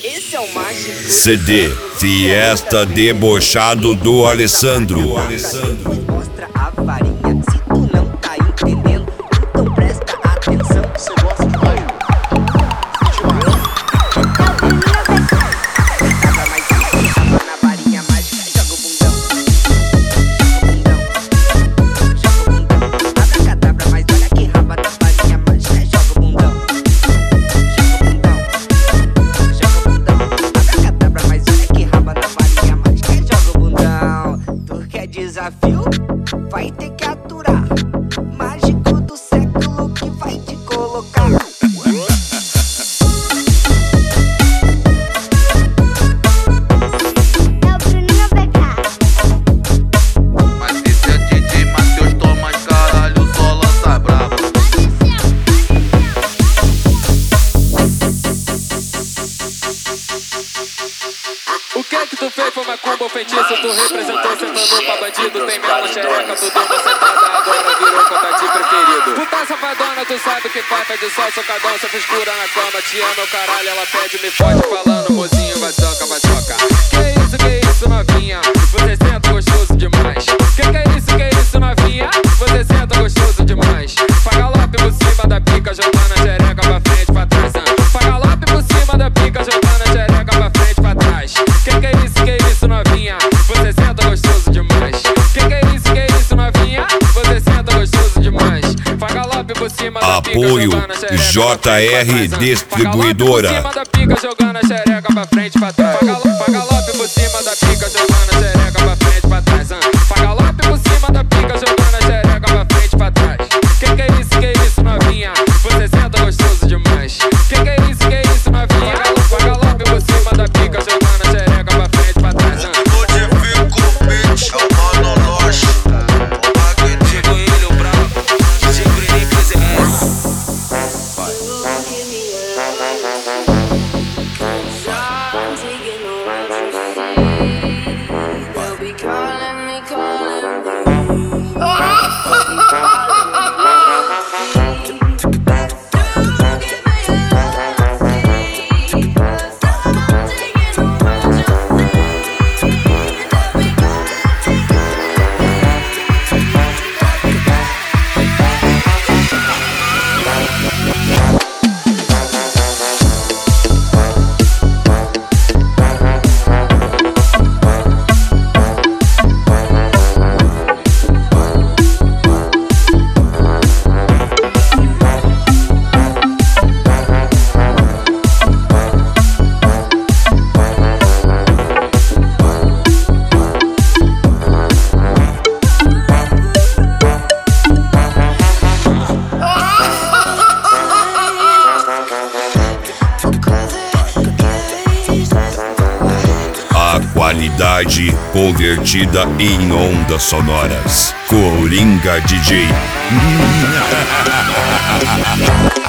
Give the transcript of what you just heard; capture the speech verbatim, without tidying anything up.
Esse é o mágico C D Fiesta Debochado do Alessandro. Mostra a varinha, se tu não tá entendendo, então presta atenção. Você gosta de vai? Acaba mais acaba na varinha mágica, joga o bundão. Joga o bundão, joga o bundão. Abracadabra, mas olha que raba na varinha mágica, joga o bundão. Desafio, vai ter que aturar. Mágico do século que vai te colocar. É o Bruninho B K. Mas esse é D J Matheus, toma caralho, só lança brava. O que que tu fez foi macumba ou feitiço? Tu representou sentando pra bandido. Tem mela, xereca, tu deu uma sentada. Agora virou combate preferido. Puta safadona, tu sabe que falta de sol. Socadão, só frescura na cama. Te ama, o caralho, ela pede, me fode. Falando, mozinho, vai soca, vai soca. Que isso, que isso, novinha? Você senta gostoso demais. Que que é isso, que isso, novinha? Você senta gostoso demais. Fagalope por cima da pica, jogando a xereca pra frente, pra trás. Fagalope por cima da pica, jogando a xereca pra frente, pra trás. Que que é isso, que isso, novinha? Você senta gostoso demais. Que que é isso, que isso, novinha? Você senta gostoso demais. Fagalope por cima da pica, Apoio jogando a xereca J R Distribuidora. Fagalope por cima da pica, jogando a xereca pra frente, pra trás. Fagalope por cima da pica, jogando a xereca pra frente, pra trás. Fagalope por cima da pica, jogando a xereca pra frente, pra trás. Que que é isso, que isso, novinha? Você senta gostoso demais. Que que é isso, que isso, novinha? Fagalope por cima da pica, jogando a xereca pra frente, pra trás. Hoje fico bitch, é o mano Loche. O magnífico ele, o brabo. Sempre nem quiser. Qualidade convertida em ondas sonoras. Coringa D J.